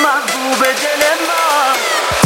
محبوب دل من.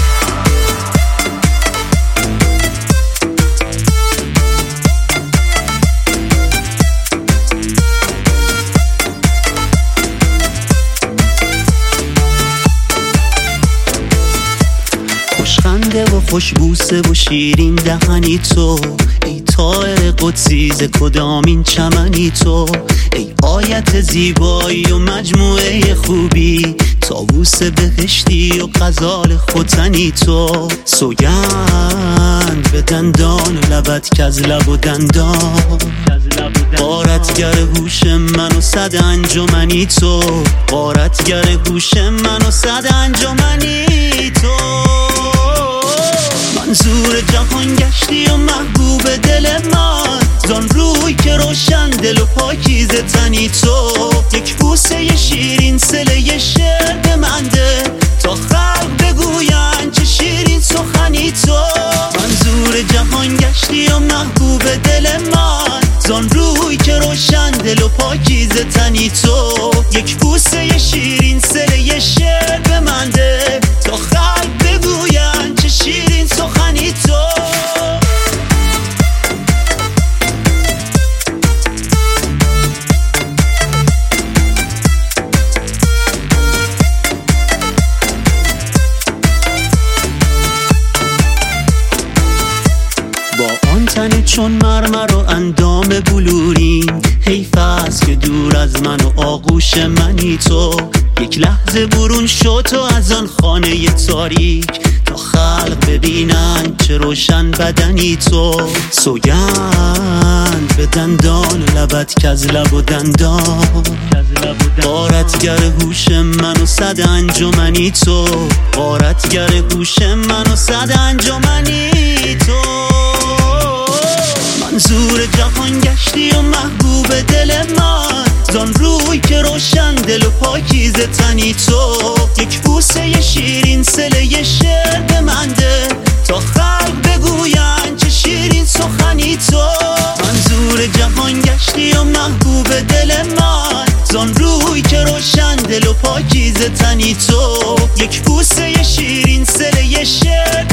خوشخنده و خوشبوسه و شیرین دهنی تو، ای طائر قدسی ز کدامین چمنی تو، ای آیت زیبایی و مجموعه خوبی، طاووس بهشتی و غزال ختنی تو. سوگند به دندان و لبت کز لب و دندان، غارتگر هوش من و صد انجمنی تو، غارتگر هوش من و صد انجمنی تو. منظور جهان گشتی و محبوب دل من، زان روی که روشن دل و پاکیزه تنی تو. یک بوسه شیرین صله شعر به من ده، تا خلق بگوین چه شیرین سخنی تو. منظور جهان گشتی و محبوب دل من، زان روی که روشن دل و پاکیزه تنی تو. یک بوسه شیرین صله شعر به من ده، تا خلق بگوین چه شیرین سخنی تو. با آن تن چون مرمر و اندام بلورین، حیف است که دور از من و آغوش منی تو. یک لحظه برون شو تو از آن خانه تاریک، تا خلق ببینن چه روشن بدنی تو. سوگند به دندان و لبت کز لب و دندان، غارتگر هوش من و صد انجمنی تو، غارتگر هوش من و صد انجمنی تو. منظور جهان گشتی و محبوب دل من، زان روی که روشن دل و پاکیزه تنی تو. یک بوسه شیرین صله شعر به من ده، تا خلق بگوین چه شیرین سخنی تو. منظور جهان گشتی و محبوب دل من، زان روی که روشن دل و پاکیزه تنی تو. یک بوسه شیرین صله شعر